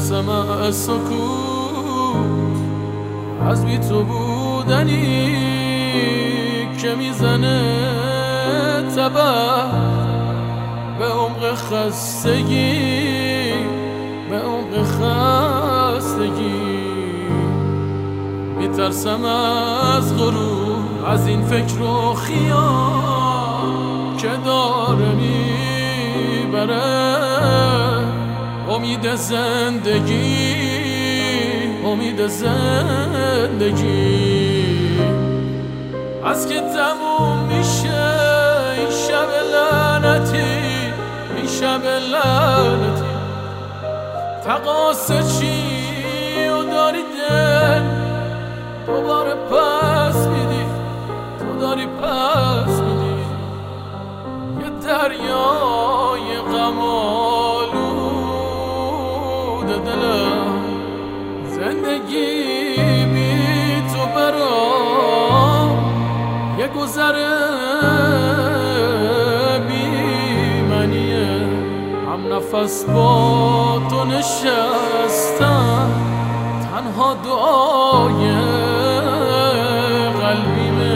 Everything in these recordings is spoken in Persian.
میترسم از سکوت، از بی تو بودنی که میزنه تبر به عمق خستگی، به عمق خستگی. میترسم از غرور، از این فکر و خیال که داره میبره امید زندگی، امید زندگی. از که تموم میشه این شب لعنتی، این شب لعنتی. تقاصر چی و داری دل دوباره پس میدی، تو داری پس میدی. یه دریای غم آلود دلم، زندگی بی تو برام یه گذره بی منیه. هم نفس با تو نشستم، تنها دعای قلبیمه.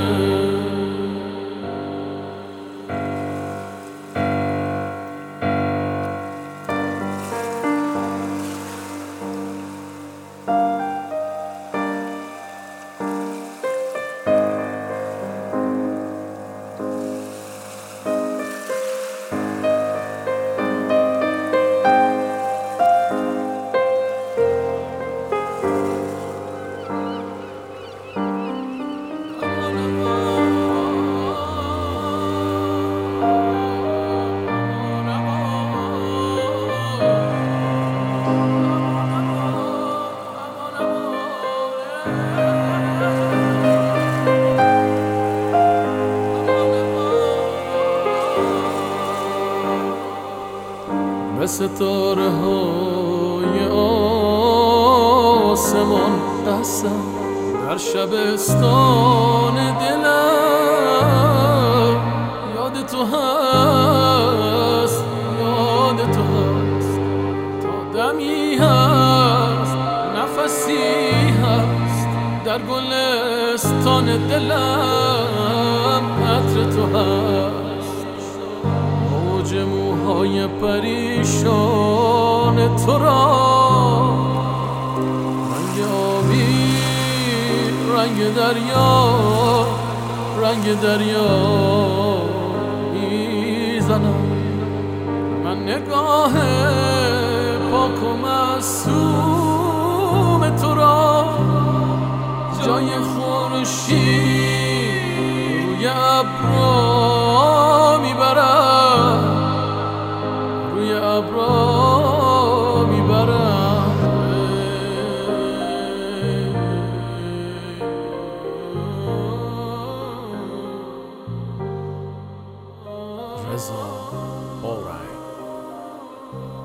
به ستاره های آسمان قسم، در شبستان دلم یاد تو هست، یاد تو هست. تا دمی هست، نفسی هست، در گلستان دلم عطر تو هست. موج موهای پریشان تو را، رنگ آبی، رنگ دریا، رنگ دریا میزنم. من نگاه پاک و معصوم تو را، جای خورشید روی ابرا میبرم، روی ابرا میبرم. رضا، all right.